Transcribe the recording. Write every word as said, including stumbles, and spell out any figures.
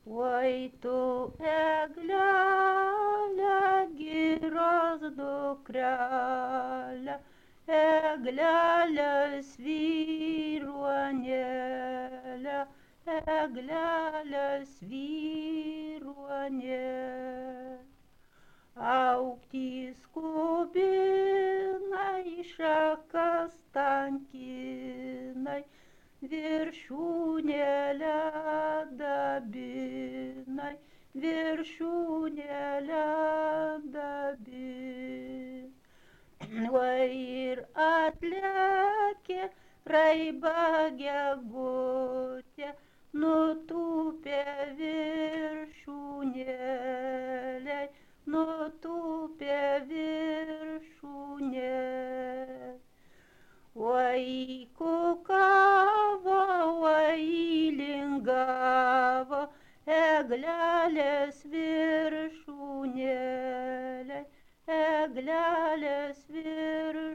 Oi tu eglele, girios dukrele, eglele svyruonėle, eglele svyruonė. Augti skubinai, šakas tankinai, viršūnėlę dabinai, viršūnėlę dabinai. Oi ir atlėkė raiba gegutė, nutūpė viršūnėlei, nutūpė viršūnė. Oi kukavo, oi lingavo, eglelės viršūnėlei, eglelės viršūnė.